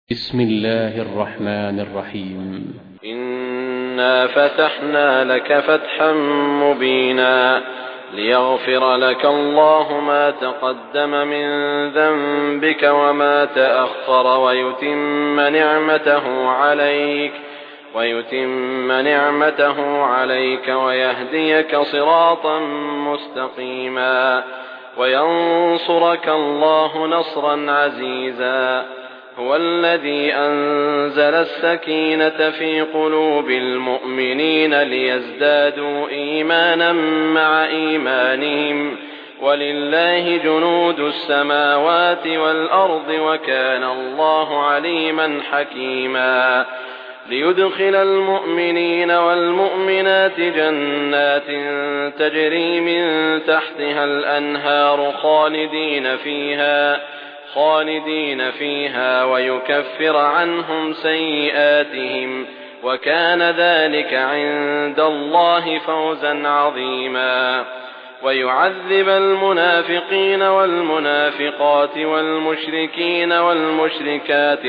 بسم الله الرحمن الرحيم. إنا فتحنا لك فتحا مبينا ليغفر لك الله ما تقدم من ذنبك وما تأخر ويتم نعمته عليك ويهديك صراطا مستقيما وينصرك الله نصرا عزيزا. هو الذي أنزل السكينة في قلوب المؤمنين ليزدادوا إيمانا مع إيمانهم ولله جنود السماوات والأرض وكان الله عليما حكيما. ليدخل المؤمنين والمؤمنات جنات تجري من تحتها الأنهار خالدين فيها ويكفر عنهم سيئاتهم وكان ذلك عند الله فوزا عظيما. ويعذب المنافقين والمنافقات والمشركين والمشركات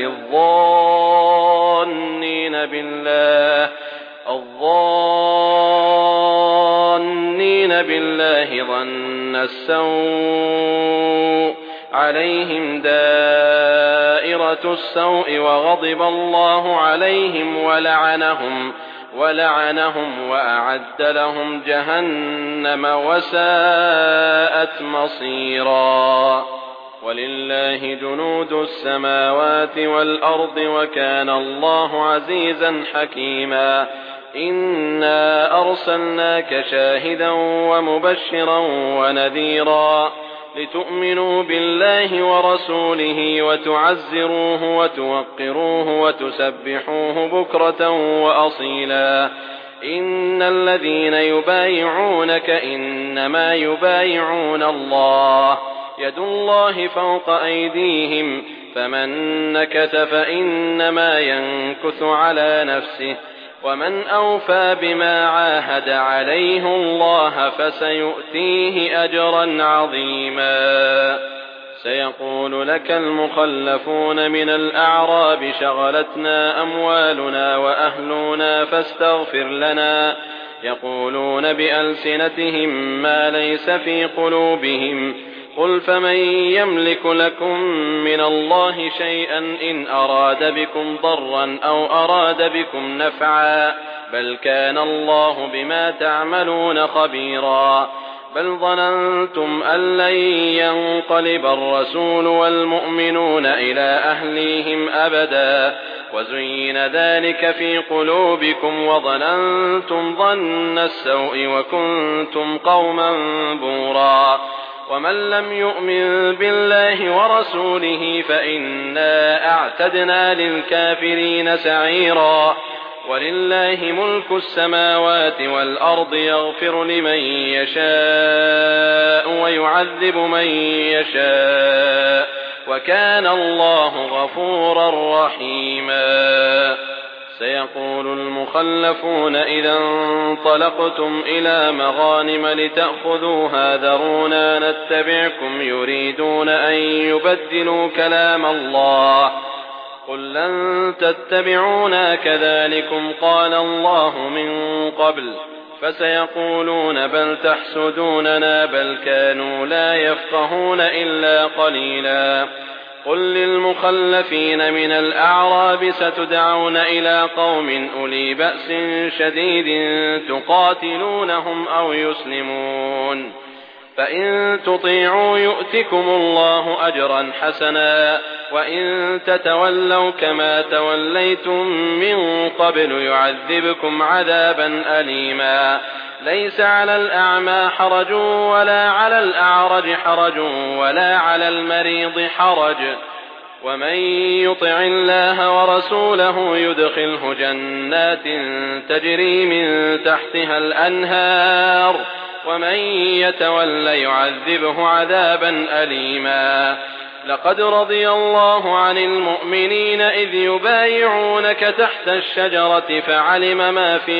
الظانين بالله ظن السوء عليهم دائرة السوء وغضب الله عليهم ولعنهم وأعد لهم جهنم وساءت مصيرا. ولله جنود السماوات والأرض وكان الله عزيزا حكيما. إنا أرسلناك شاهدا ومبشرا ونذيرا لتؤمنوا بالله ورسوله وتعزروه وتوقروه وتسبحوه بكرة وأصيلا. إن الذين يبايعونك إنما يبايعون الله يد الله فوق أيديهم فمن نكث فإنما ينكث على نفسه ومن أوفى بما عاهد عليه الله فسيؤتيه أجرا عظيما. سيقول لك المخلفون من الأعراب شغلتنا أموالنا وأهلنا فاستغفر لنا يقولون بألسنتهم ما ليس في قلوبهم قل فمن يملك لكم من الله شيئا إن أراد بكم ضرا أو أراد بكم نفعا بل كان الله بما تعملون خبيرا. بل ظننتم أن لن ينقلب الرسول والمؤمنون إلى أهليهم أبدا وزين ذلك في قلوبكم وظننتم ظن السوء وكنتم قوما بورا. ومن لم يؤمن بالله ورسوله فإنا أعتدنا للكافرين سعيرا. ولله ملك السماوات والأرض يغفر لمن يشاء ويعذب من يشاء وكان الله غفورا رحيما. سيقول المخلفون إذا انطلقتم إلى مغانم لتأخذوها ذرونا نتبعكم يريدون أن يبدلوا كلام الله قل لن تتبعونا كذلكم قال الله من قبل فسيقولون بل تحسدوننا بل كانوا لا يفقهون إلا قليلا. قل للمخلفين من الأعراب ستدعون إلى قوم أولي بأس شديد تقاتلونهم أو يسلمون فإن تطيعوا يؤتكم الله أجرا حسنا وإن تتولوا كما توليتم من قبل يعذبكم عذابا أليما. ليس على الأعمى حرج ولا على الأعرج حرج ولا على المريض حرج ومن يطع الله ورسوله يدخله جنات تجري من تحتها الأنهار ومن يتول يعذبه عذابا أليما. لقد رضي الله عن المؤمنين إذ يبايعونك تحت الشجرة فعلم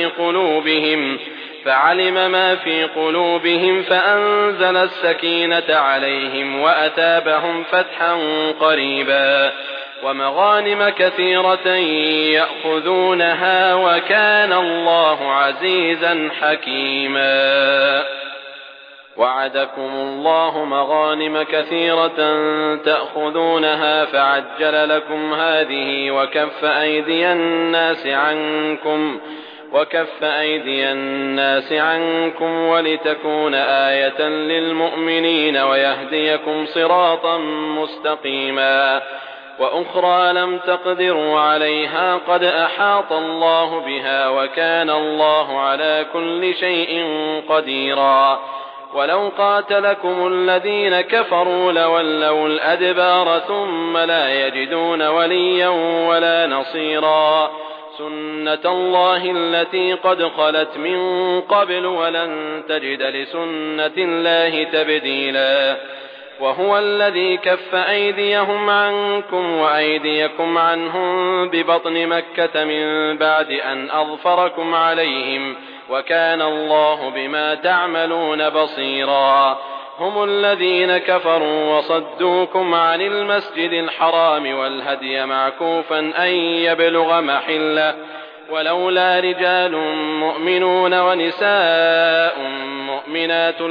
ما في قلوبهم فأنزل السكينة عليهم وأتابهم فتحا قريبا. ومغانم كثيرة يأخذونها وكان الله عزيزا حكيما. وعدكم الله مغانم كثيرة تأخذونها فعجل لكم هذه وكف أيدي الناس عنكم ولتكون آية للمؤمنين ويهديكم صراطا مستقيما. وأخرى لم تقدروا عليها قد أحاط الله بها وكان الله على كل شيء قديرا. ولو قاتلكم الذين كفروا لولوا الأدبار ثم لا يجدون وليا ولا نصيرا. سنة الله التي قد خلت من قبل ولن تجد لسنة الله تبديلا. وهو الذي كف أيديهم عنكم وأيديكم عنهم ببطن مكة من بعد أن أظفركم عليهم وكان الله بما تعملون بصيرا. هم الذين كفروا وصدوكم عن المسجد الحرام والهدي معكوفا أن يبلغ محله ولولا رجال مؤمنون ونساء مؤمنات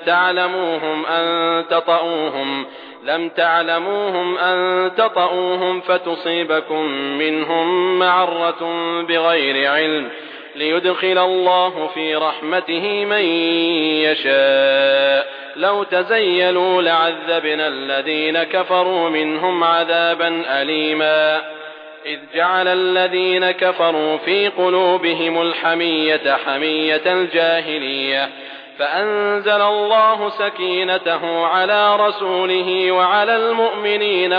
لم تعلموهم أن تطؤوهم فتصيبكم منهم معرة بغير علم ليدخل الله في رحمته من يشاء. لو تزيلوا لعذبنا الذين كفروا منهم عذابا أليما. إذ جعل الذين كفروا في قلوبهم الحمية حمية الجاهلية فأنزل الله سكينته على رسوله وعلى المؤمنين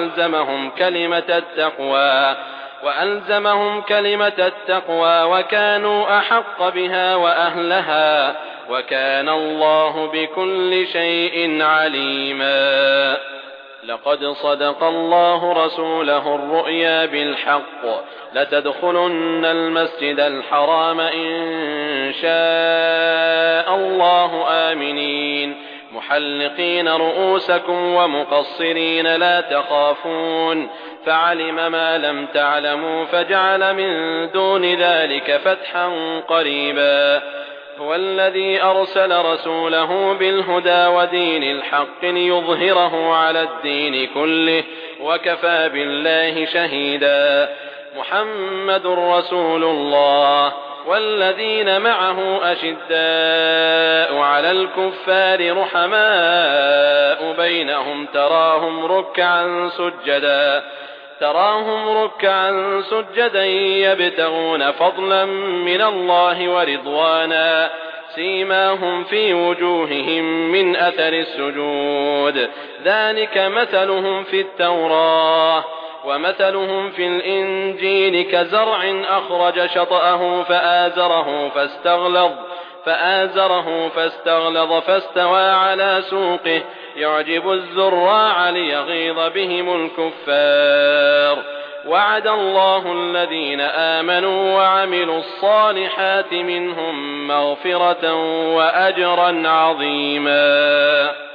وألزمهم كلمة التقوى وكانوا أحق بها وأهلها وكان الله بكل شيء عليما. لقد صدق الله رسوله الرؤيا بالحق لتدخلن المسجد الحرام إن شاء الله آمنين محلقين رؤوسكم ومقصرين لا تخافون فعلم ما لم تعلموا فجعل من دون ذلك فتحا قريبا. هو الذي أرسل رسوله بالهدى ودين الحق ليظهره على الدين كله وكفى بالله شهيدا. محمد رسول الله والذين معه أشداء على الكفار رحماء بينهم تراهم ركعا سجدا يبتغون فضلا من الله ورضوانا سيماهم في وجوههم من أثر السجود ذلك مثلهم في التوراة ومثلهم في الإنجيل كزرع أخرج شطأه فآزره فاستغلظ فاستوى على سوقه يعجب الزراع ليغيظ بهم الكفار. وعد الله الذين آمنوا وعملوا الصالحات منهم مغفرة وأجرا عظيما.